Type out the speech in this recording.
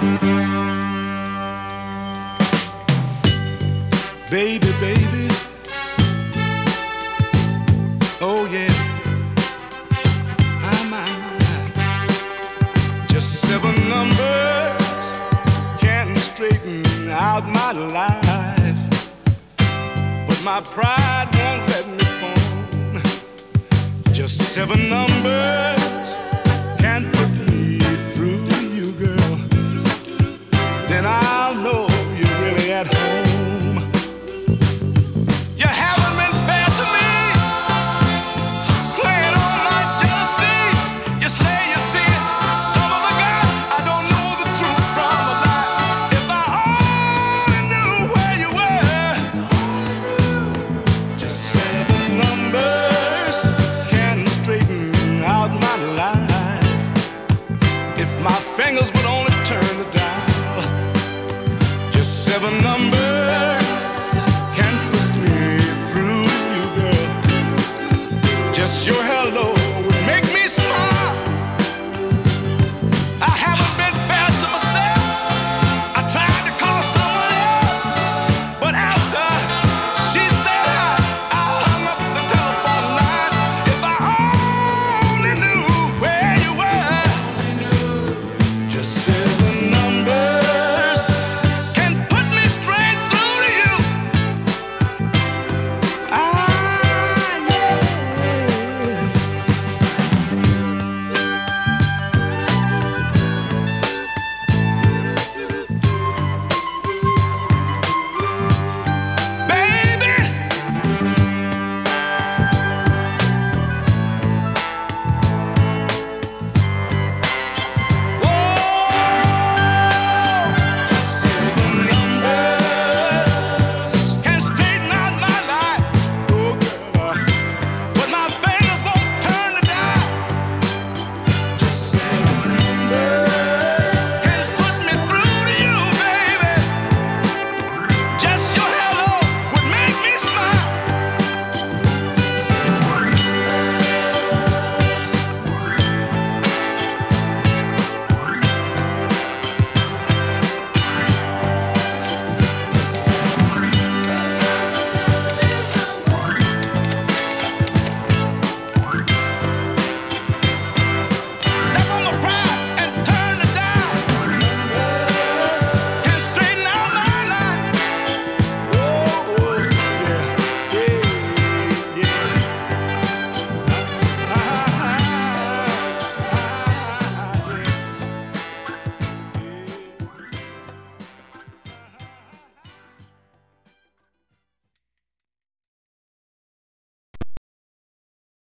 Baby, baby, oh yeah, my. Just seven numbers can straighten out my life, but my pride won't let me phone. Just seven numbers can put me through you, girl. Then I'll know you're really at home. You haven't been fair to me, playing on my jealousy. You say you see some of the guys, I don't know the truth from a lie. If I only knew where you were. Just seven numbers can straighten out my life. If my fingers would only turn the dial. Just seven numbers can put me through you, girl. Just your hello would make me smile. I haven't been fair to myself. I tried to call someone else, but after she said I hung up the telephone line. If I only knew where you were. Just said